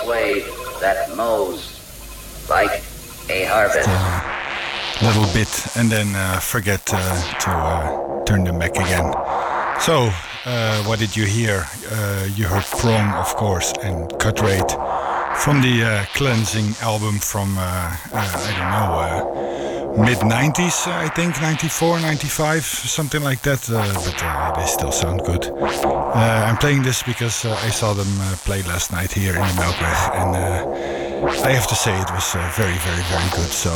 wave that mows like a harvest. Little bit and then forget to turn them back again. So, what did you hear? You heard Prong, of course, and Cut Rate from the Cleansing album from, mid-90s, I think, 94, 95, something like that, but they still sound good. I'm playing this because I saw them play last night here in the Melkweg, and I have to say it was very, very, very good, so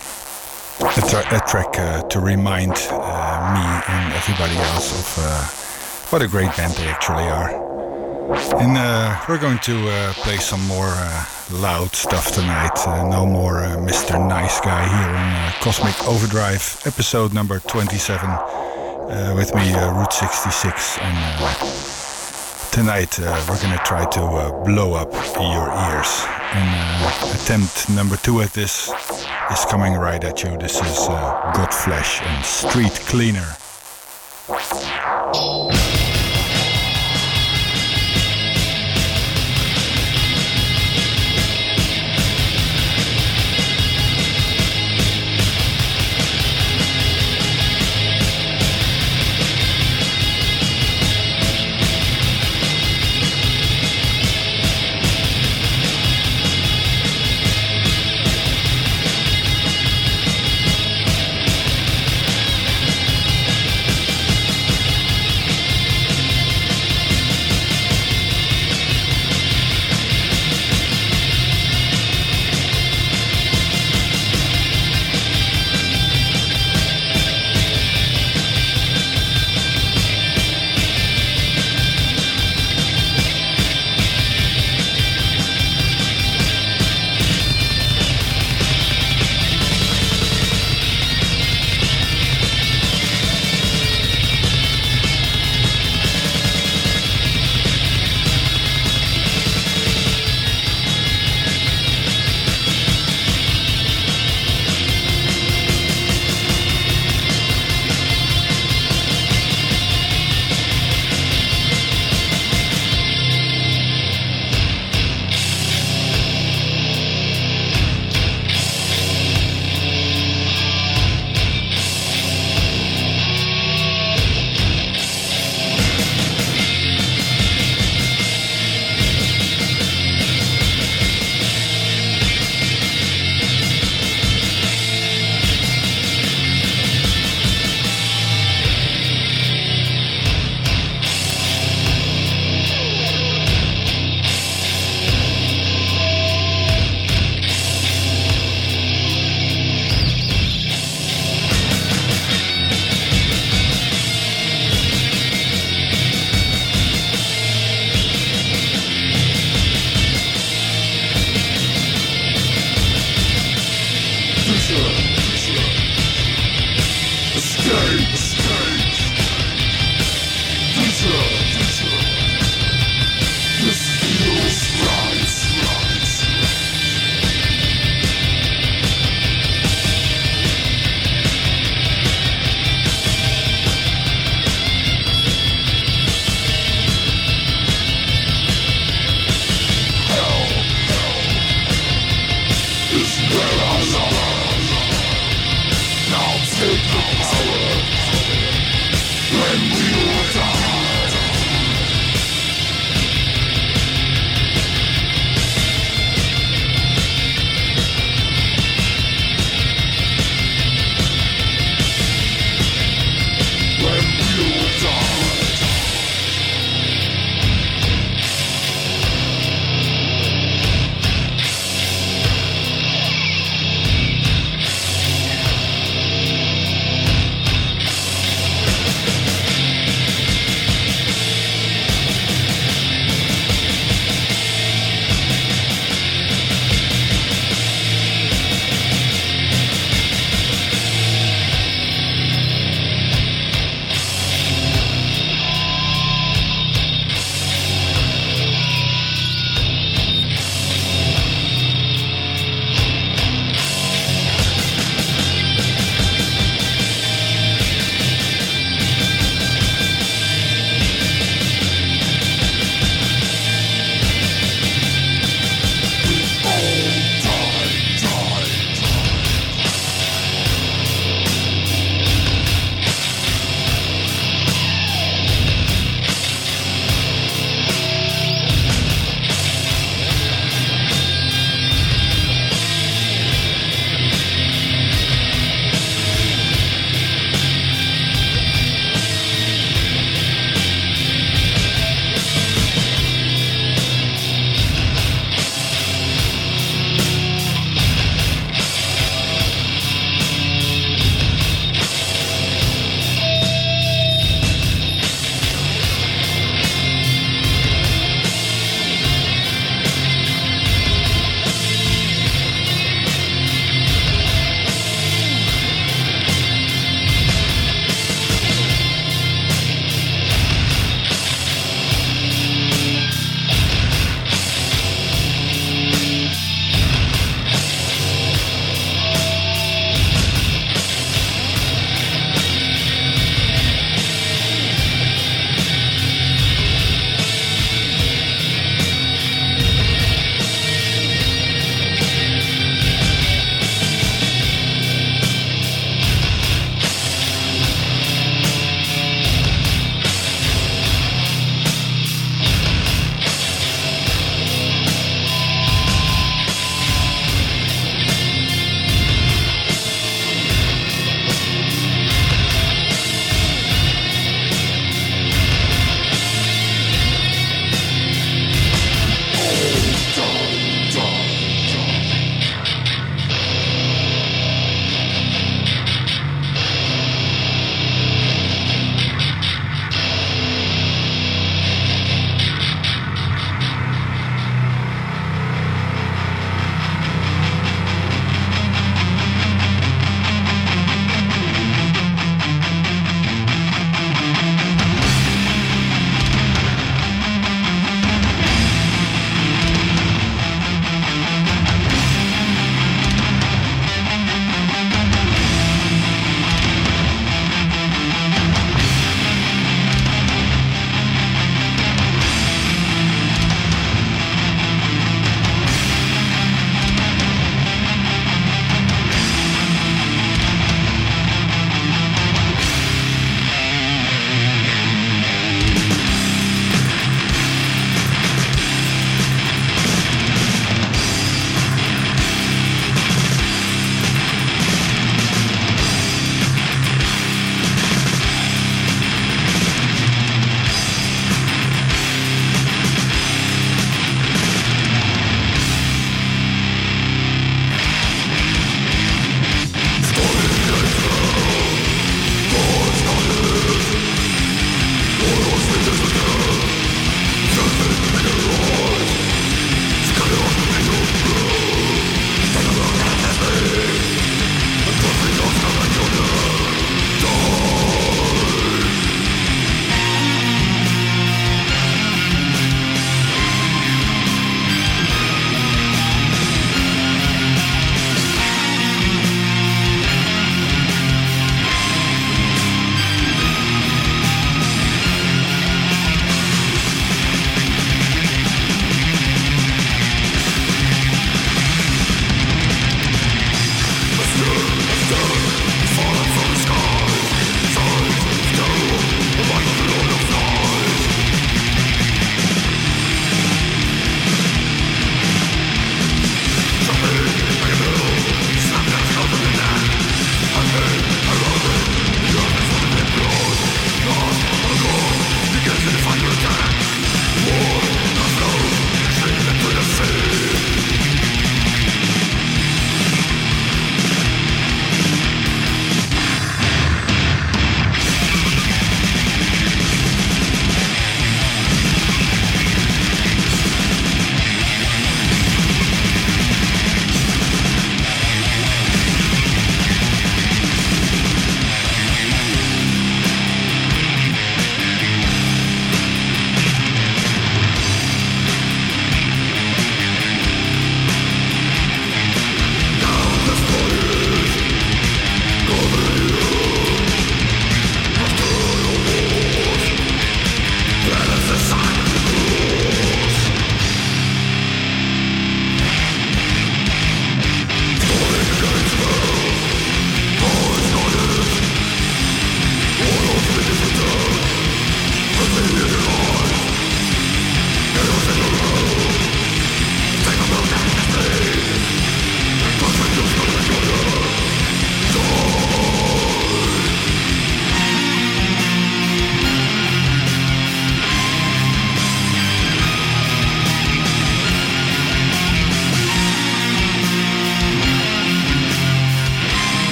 a track to remind me and everybody else of what a great band they actually are. And we're going to play some more loud stuff tonight. No more Mr. Nice Guy here on Cosmic Overdrive, episode number 27, with me, Route 66. And tonight we're going to try to blow up your ears. And attempt number 2 at this is coming right at you. This is Godflesh and Street Cleaner.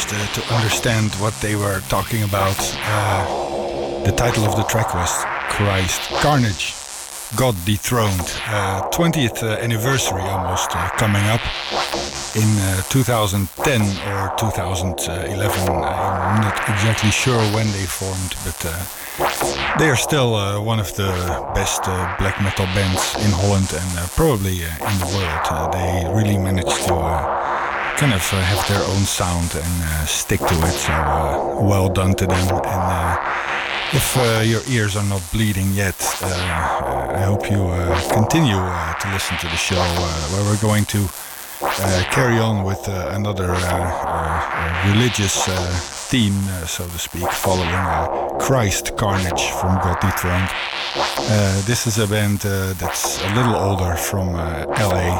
to understand what they were talking about. The title of the track was Christ Carnage, God Dethroned. 20th anniversary almost coming up in 2010 or 2011. I'm not exactly sure when they formed, but they are still one of the best black metal bands in Holland and probably in the world. They really managed to kind of have their own sound and stick to it, so well done to them. And if your ears are not bleeding yet, I hope you continue to listen to the show, where we're going to carry on with another religious theme, so to speak, following Christ Carnage from God Dethroned. This is a band that's a little older from LA,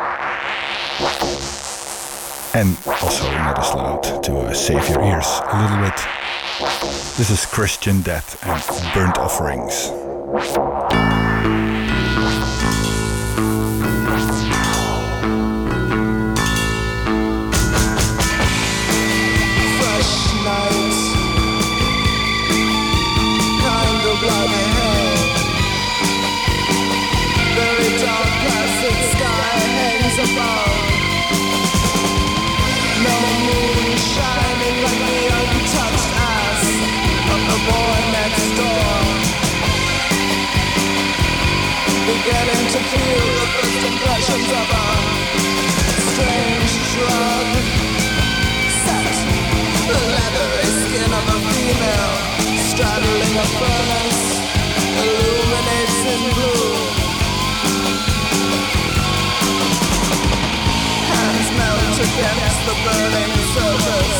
and also not as loud, to save your ears a little bit. This is Christian Death and Burnt Offerings. Beginning to feel the first impressions of a strange drug. Set the leathery skin of a female, straddling a furnace, illuminates in blue. Hands melt against the burning surface.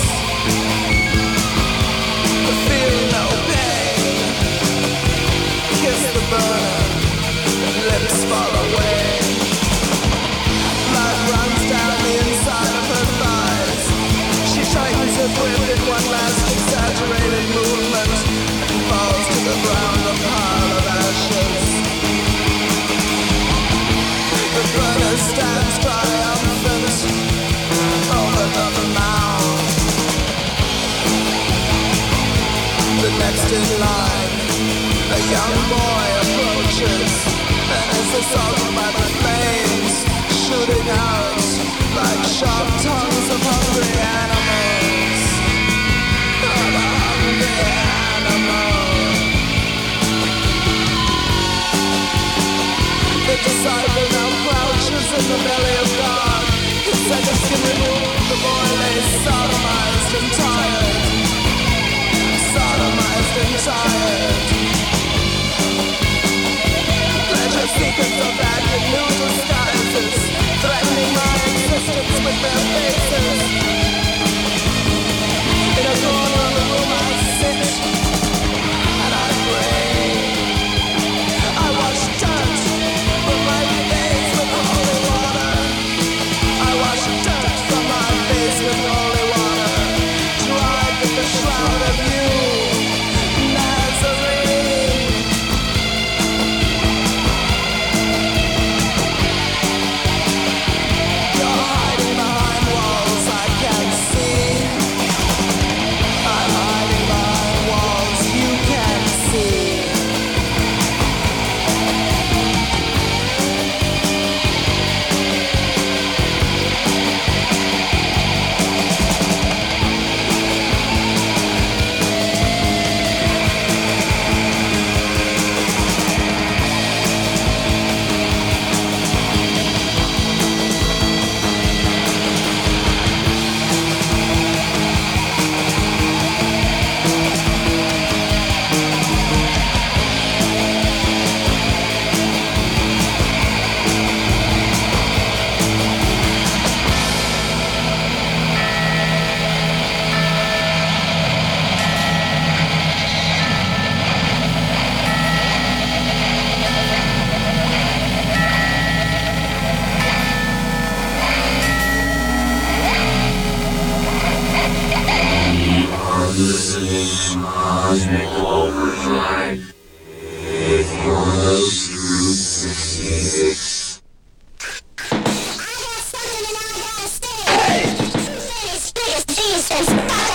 Feel no pain. Kiss the burner. Lips fall away. Blood runs down the inside of her thighs. She tightens her grip in one last exaggerated movement and falls to the ground, a pile of ashes. The burner stands triumphant over the mound. The next in line, a young boy approaches and is assaulted by the flames, shooting out like sharp tongues of hungry animals. Of a hungry animal. The disciple now crouches in the belly of God. His second skin removed, the boy lays sodomized and tired. Sodomized and tired. Pleasure seekers are back in new disguises, threatening my existence with their faces. In a corner of the room I sit, and I pray. I wash dirt from my face with holy water. I wash dirt from my face with holy water, dried with the shroud of you, Nazarene. Cosmic Overdrive. It follows through 66. I have something and I gotta say. Hey! Jesus.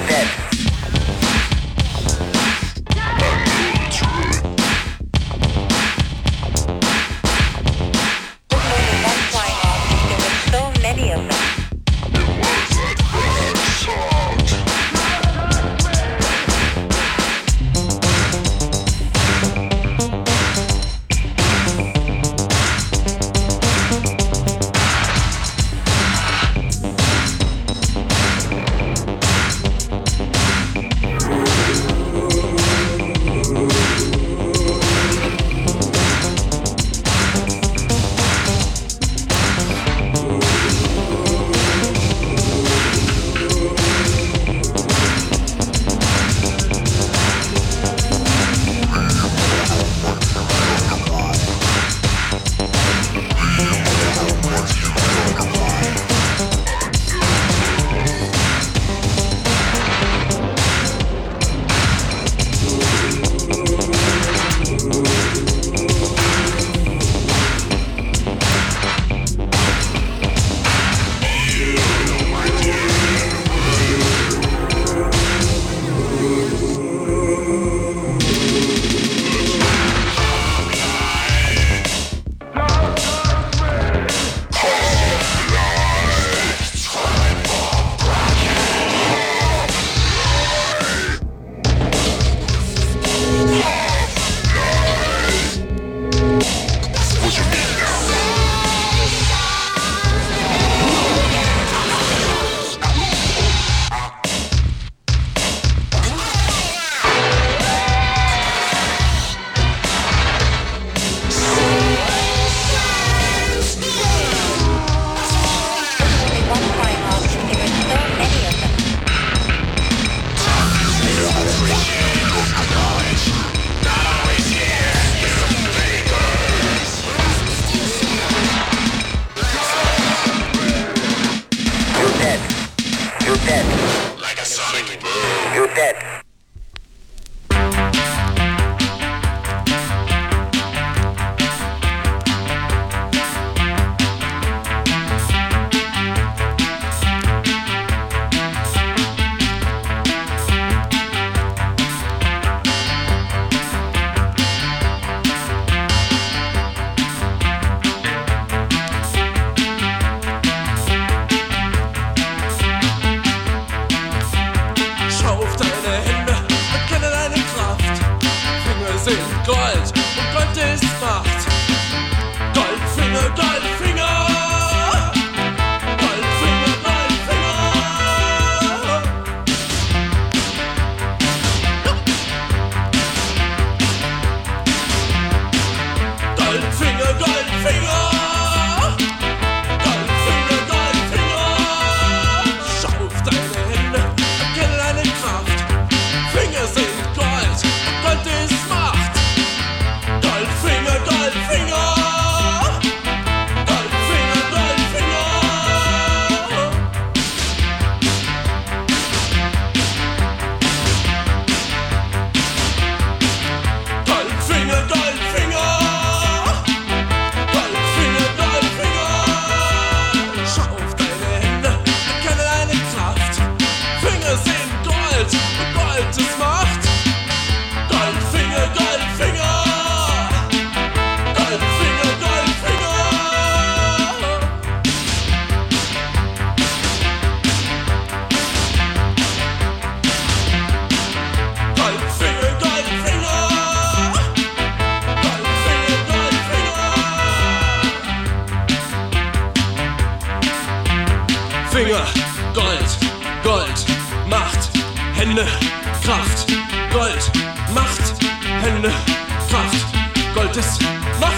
Finger, Gold, Gold, Macht, Hände, Kraft, Gold, Macht, Hände, Kraft, Gold ist Macht.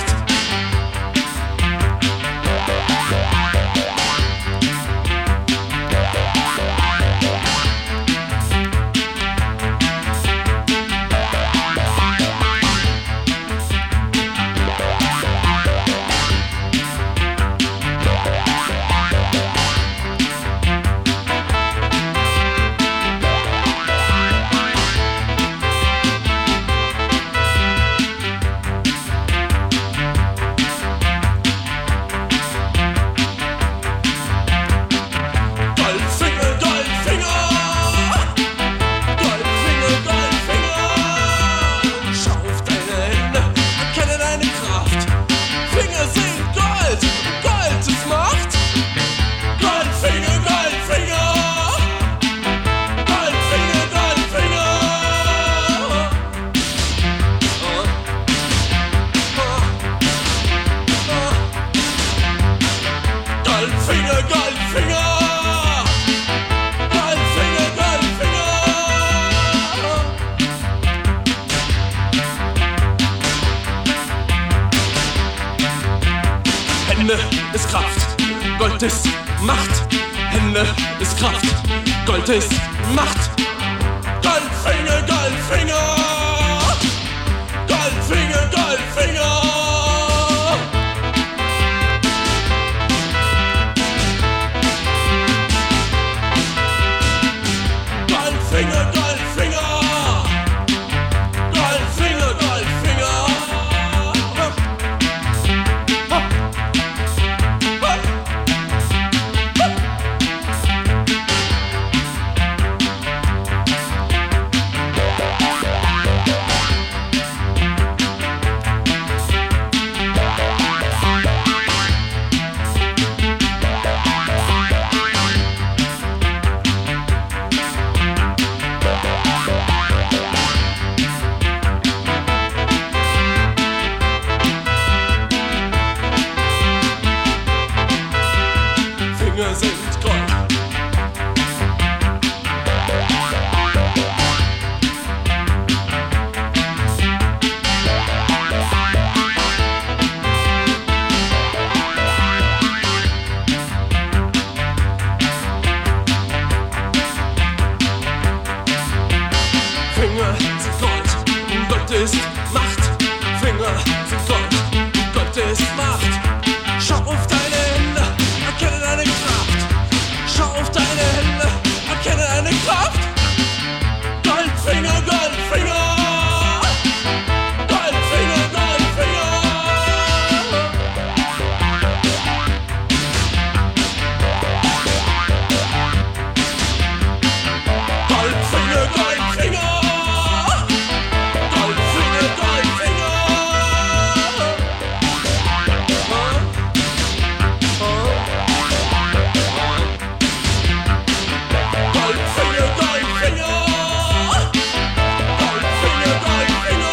Gold ist Macht, Hände ist Kraft. Gold ist Macht. Goldfinger, Goldfinger. Goldfinger, Goldfinger. Goldfinger, Goldfinger. Goldfinger, Goldfinger. Finger sind Gold. Finger sind Gold. Gold ist Macht. Finger sind Gold. Gold ist Macht. Schau auf deine Hände, erkenne deine Kraft. Schau auf deine Hände, erkenne deine Kraft. Goldfinger, Goldfinger. Goldfinger, Goldfinger. Goldfinger, Goldfinger. Goldfinger, Goldfinger. Goldfinger, Goldfinger. Goldfinger, Goldfinger.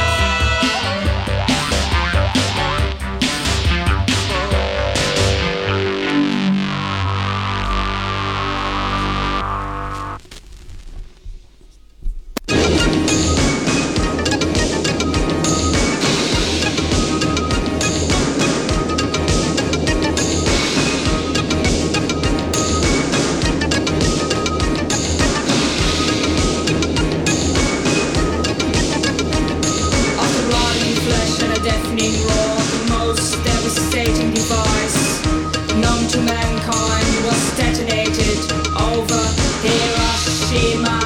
After rotting flesh and a deafening roar, the most devastating device known to mankind was detonated over Hiroshima.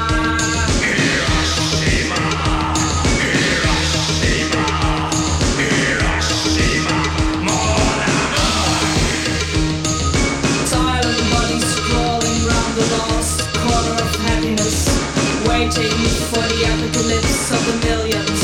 Silent bodies crawling round the lost corner of happiness, waiting for the apocalypse of the millions.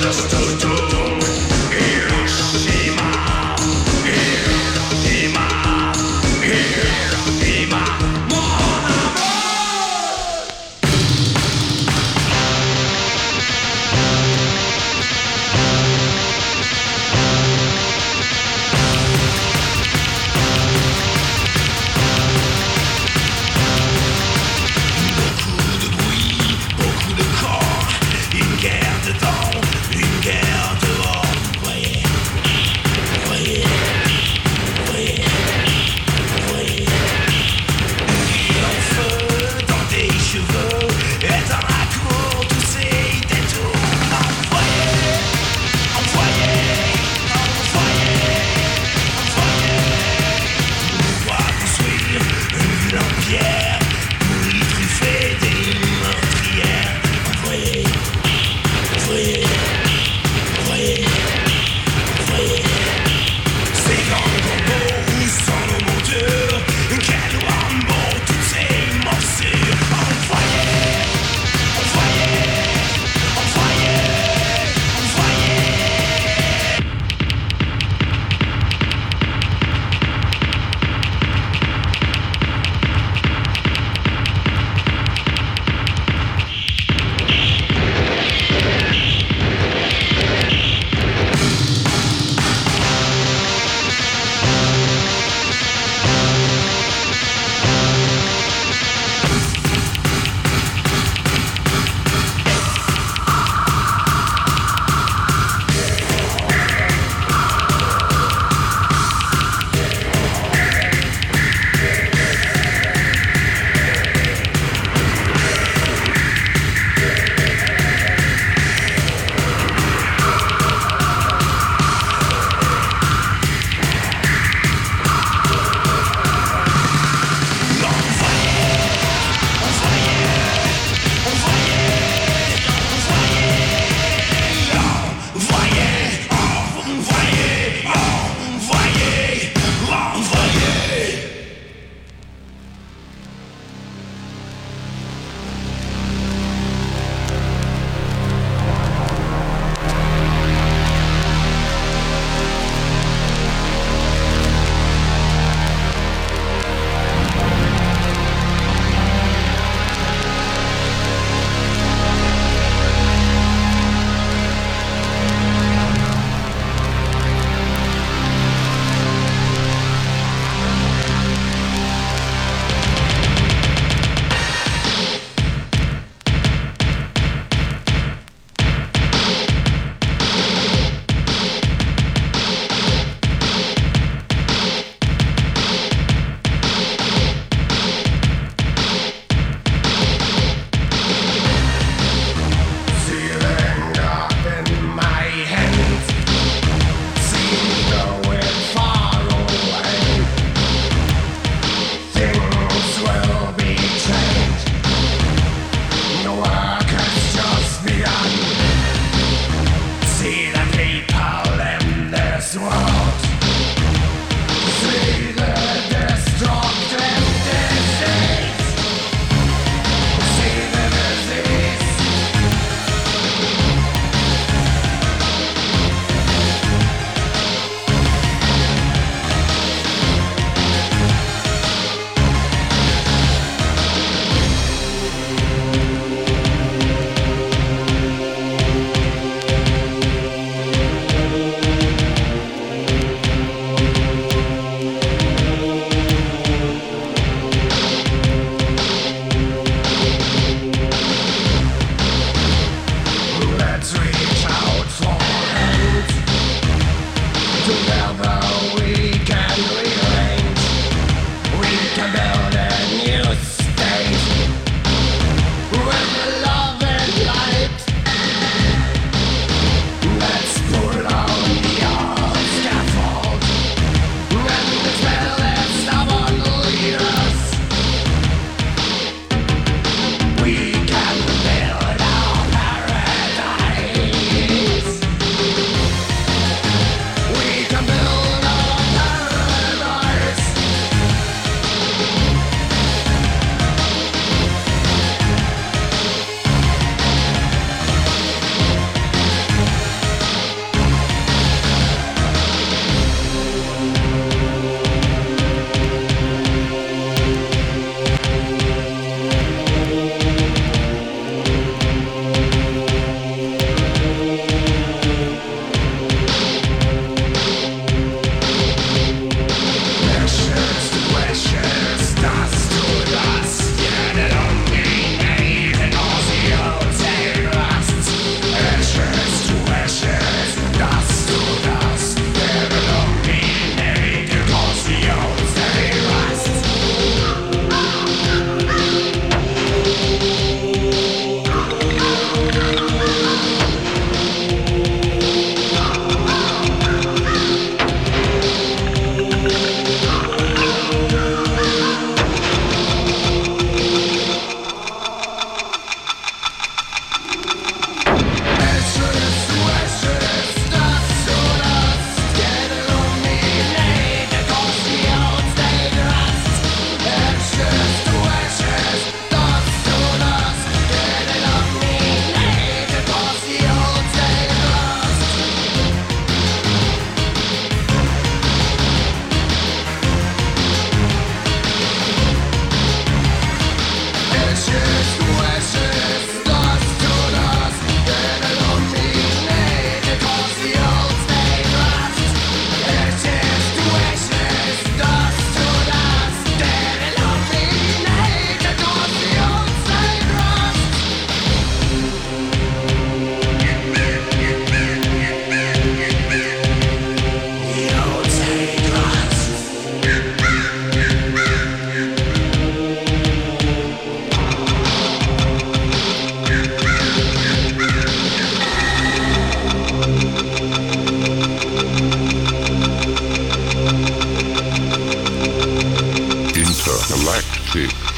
Une guerre de temps, une guerre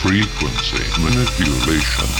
frequency manipulation.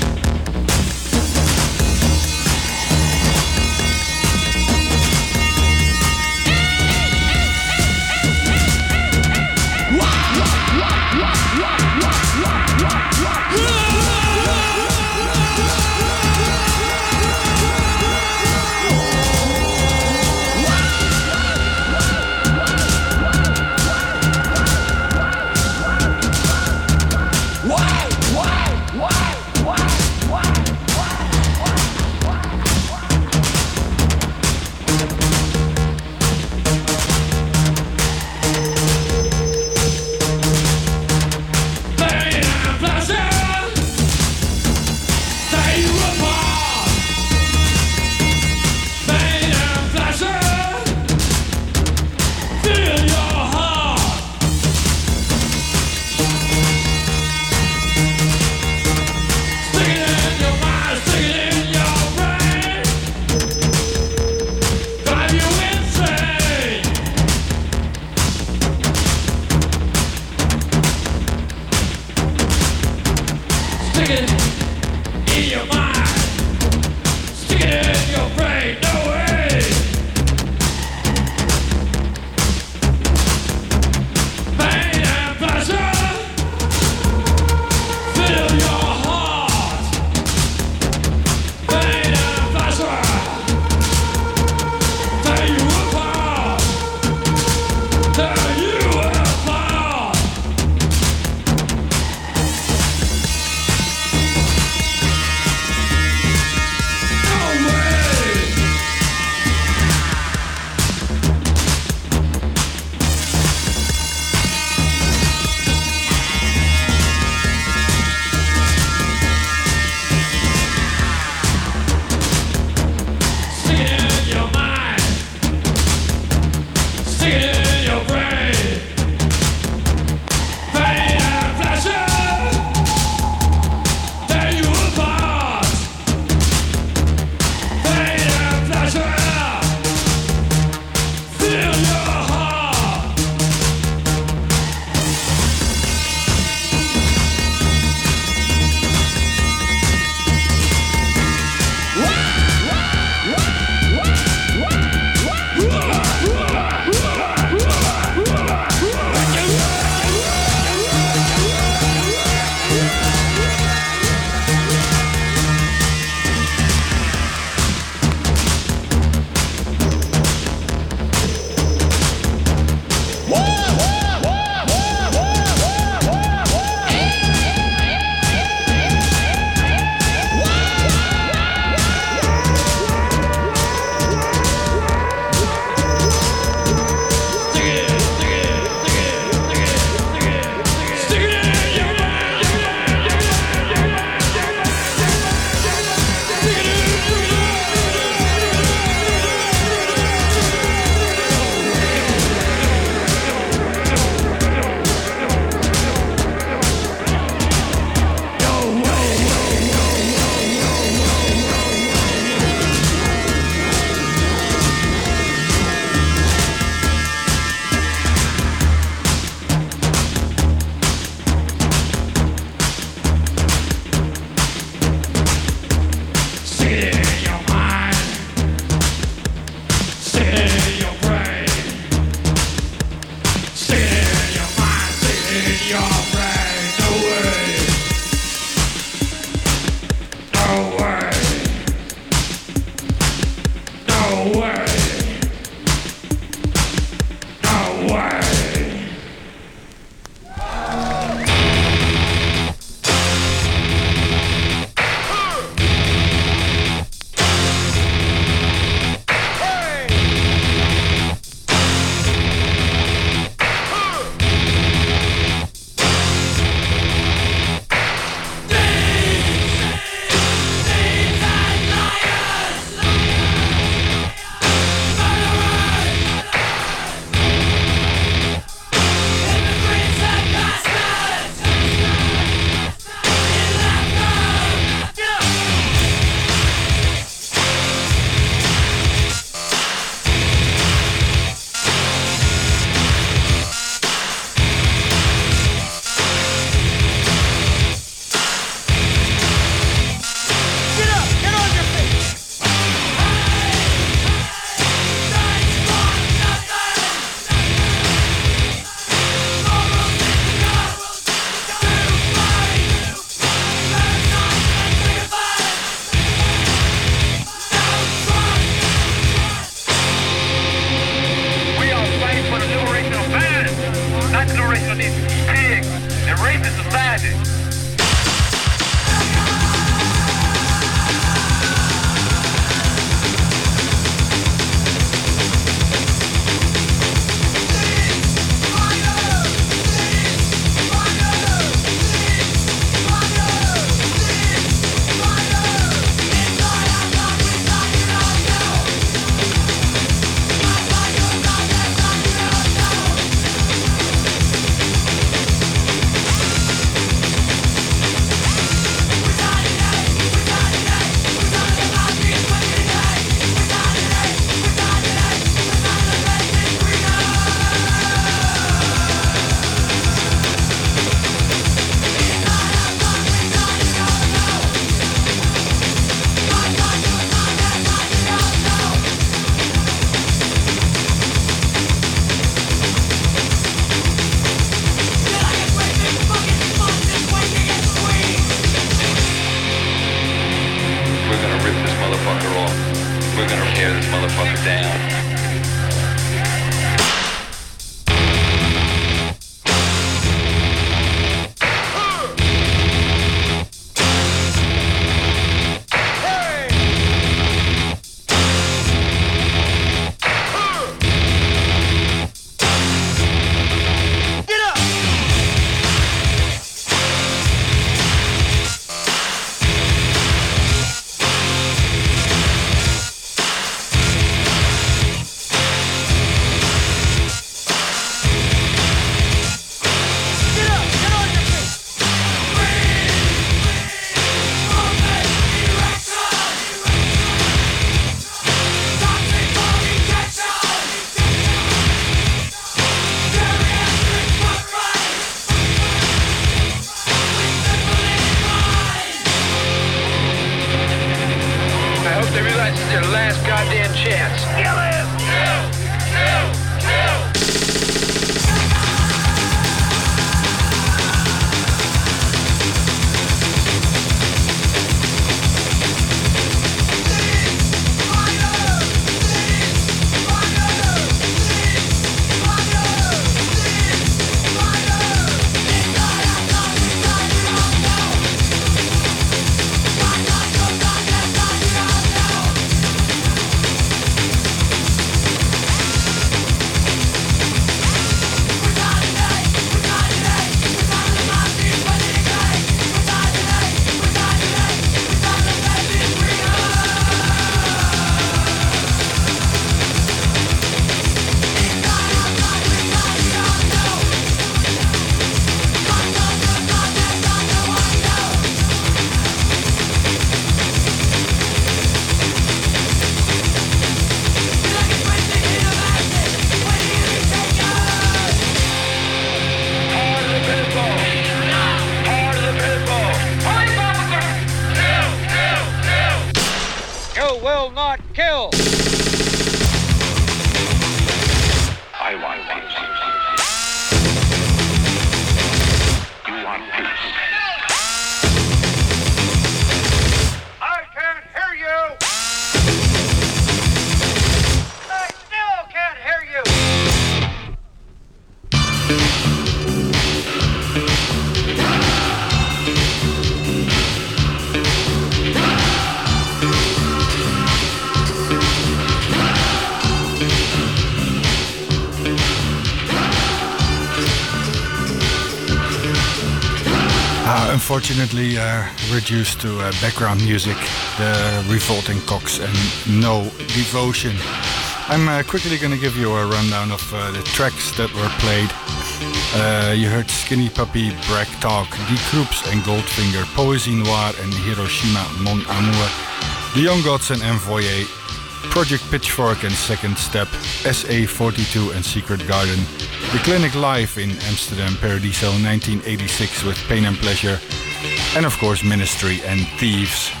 unfortunately reduced to background music, the Revolting Cocks and No Devotion. I'm quickly going to give you a rundown of the tracks that were played. You heard Skinny Puppy, Brag Talk, Die Kroops and Goldfinger, Poésie Noire and Hiroshima Mon Amour, The Young Gods and Envoyer, Project Pitchfork and Second Step, SA42 and Secret Garden, The Clinic Live in Amsterdam, Paradiso 1986 with Pain and Pleasure, and of course Ministry and Thieves.